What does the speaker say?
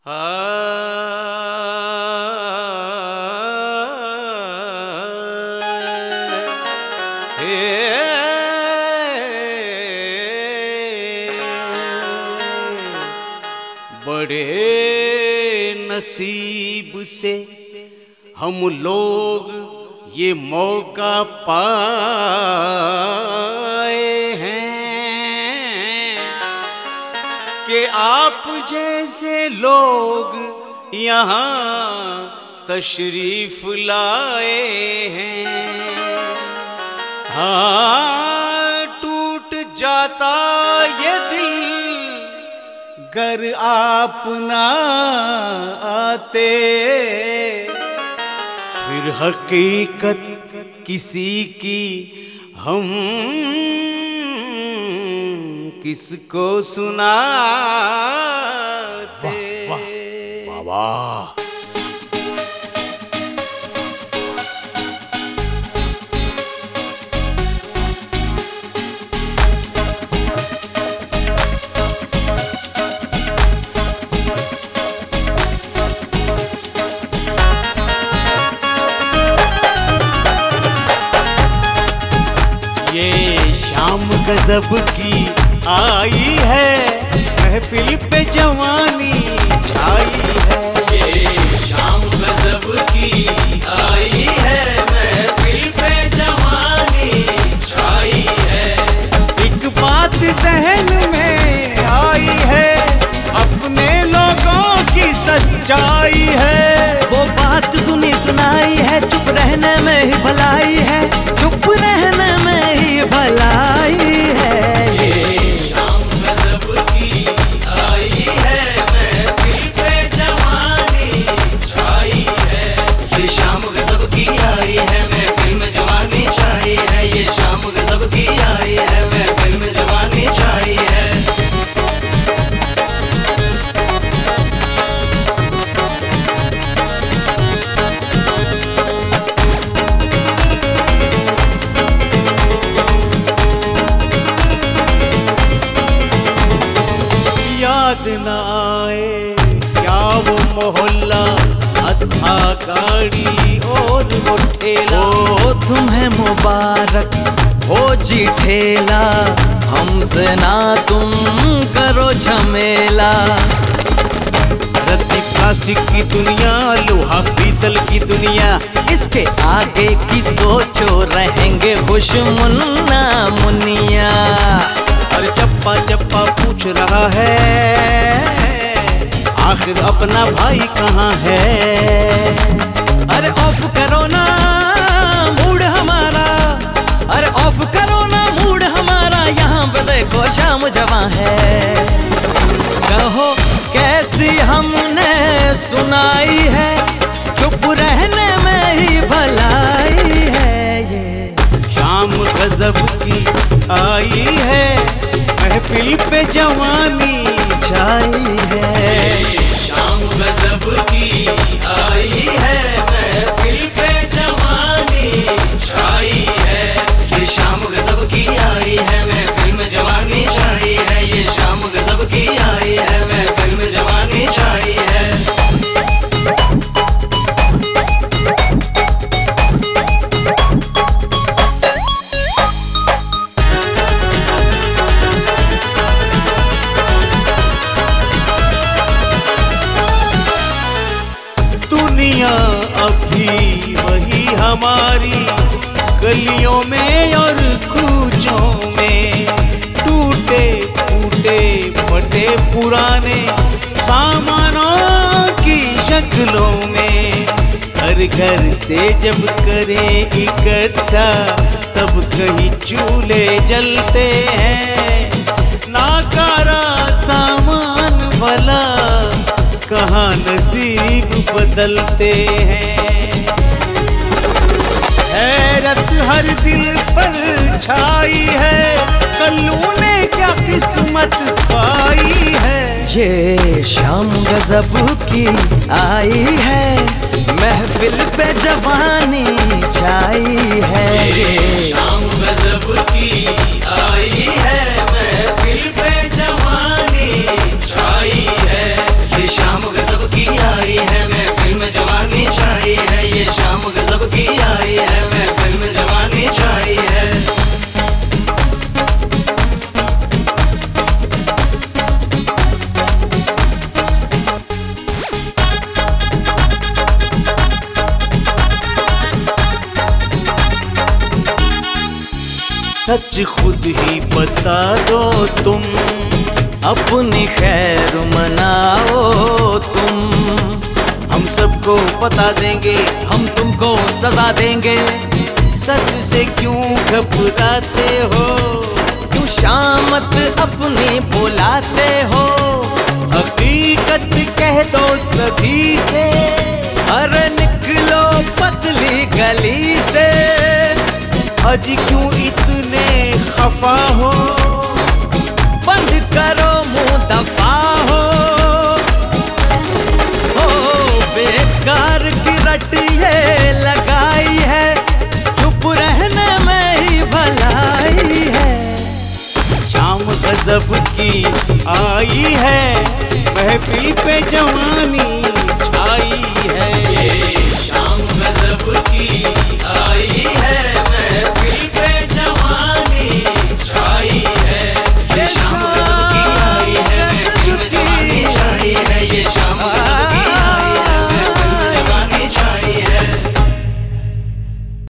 बड़े नसीब से हम लोग ये मौका पाए हैं कि आप जैसे लोग यहाँ तशरीफ लाए हैं। हाँ, टूट जाता ये दिल गर आप ना आते, फिर हकीकत किसी की हम किसको सुनाते। वाह वाह वाह। ये शाम गजब की आई है, महफिल पे जवानी छाई है। ये शाम गजब की आई है, महफिल पे जवानी छाई है। एक बात जहन में आई है, अपने लोगों की सच्चाई है। वो बात सुनी सुनाई है, चुप रहने में ही भलाई है, चुप रहने में ही भलाई है। ये शाम गजब की आई है, महफिल पे जवानी छाई है। ये शाम गजब की आई है, महफिल में जवानी छाई है। ये शाम गजब की आई है, महफिल में जवानी छाई है। याद न आए क्या वो मोहल्ला, अथा गाड़ी और वो ठेला। ओ तुम्हें मुबारक हो जी ठेला, हमसे ना तुम करो झमेला। रत्ती प्लास्टिक की दुनिया, लोहा पीतल की दुनिया, इसके आगे की सोचो रहेंगे खुश मुन्ना मुनिया। और चप्पा चप्पा पूछ रहा है, आखिर अपना भाई कहाँ है। अरे ऑफ करो ना मूड हमारा, अरे ऑफ करो ना मूड हमारा, यहाँ पे देखो शाम जवां है। कहो कैसी हमने सुनाई है, चुप रहने में ही भलाई है। ये शाम गजब की आई है, महफिल पे जवानी छाई है। ये शाम गजब की आई है, महफिल पे जवानी छाई है। ये शाम गजब की आई है, महफिल में जवानी छाई है। ये शाम गजब की आई है, महफिल में जवानी छाई है। दुनिया अभी वही हमारी, गलियों में और कूचों में, टूटे फूटे फटे पुराने सामानों की शक्लों में। घर घर से जब करें इकट्ठा, तब कहीं चूल्हे जलते हैं। नाकारा सामान भला कहाँ नसीब बदलते हैं। हैरत हर दिल पर छाई है, कल्लू ने क्या किस्मत पाई है। ये शाम गजब की आई है, महफिल पे जवानी छाई है। ये शाम गजब की आई है, महफिल पे जवानी छाई है। ये शाम गजब सच खुद ही बता दो तुम, अपनी खैर मनाओ तुम। हम सबको बता देंगे, हम तुमको सजा देंगे। सच से क्यों घबराते हो, क्यों शामत अपनी बुलाते हो। हकीकत कह दो सभी से, अरे निकलो पतली गली से। आज क्यों इतने खफा हो, बंद करो मुंह दफा हो। बेकार की रट ये लगाई है, चुप रहने में ही भलाई है। शाम गजब की आई है, महफिल पे जवानी छाई है।